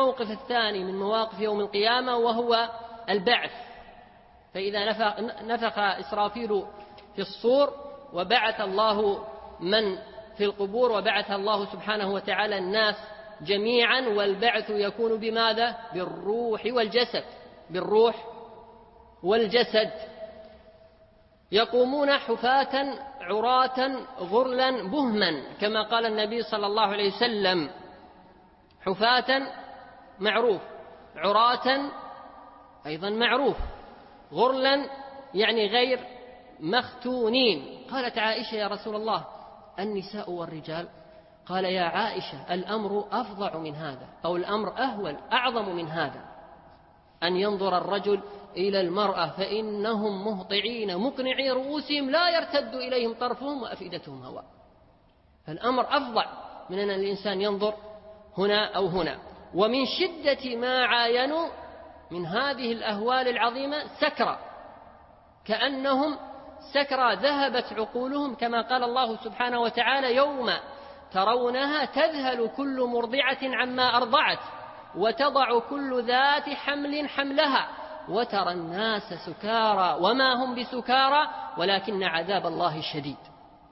الموقف الثاني من مواقف يوم القيامة وهو البعث. فإذا نفخ إسرافيل في الصور وبعث الله من في القبور وبعث الله سبحانه وتعالى الناس جميعا، والبعث يكون بماذا؟ بالروح والجسد. بالروح والجسد. يقومون حفاة عراة غرلا بهما، كما قال النبي صلى الله عليه وسلم: حفاة معروف، عراة أيضا معروف، غرلا يعني غير مختونين. قالت عائشة: يا رسول الله، النساء والرجال؟ قال: يا عائشة، الأمر أفظع من هذا، أو الأمر أهول أعظم من هذا، أن ينظر الرجل إلى المرأة فإنهم مهطعين مقنعي رؤوسهم لا يرتد إليهم طرفهم وأفئدتهم هواء. فالأمر أفظع من أن الإنسان ينظر هنا أو هنا. ومن شدة ما عاينوا من هذه الأهوال العظيمة سكرى، كأنهم سكرى ذهبت عقولهم، كما قال الله سبحانه وتعالى: يوم ترونها تذهل كل مرضعة عما أرضعت وتضع كل ذات حمل حملها وترى الناس سكارى وما هم بسكارى ولكن عذاب الله شديد.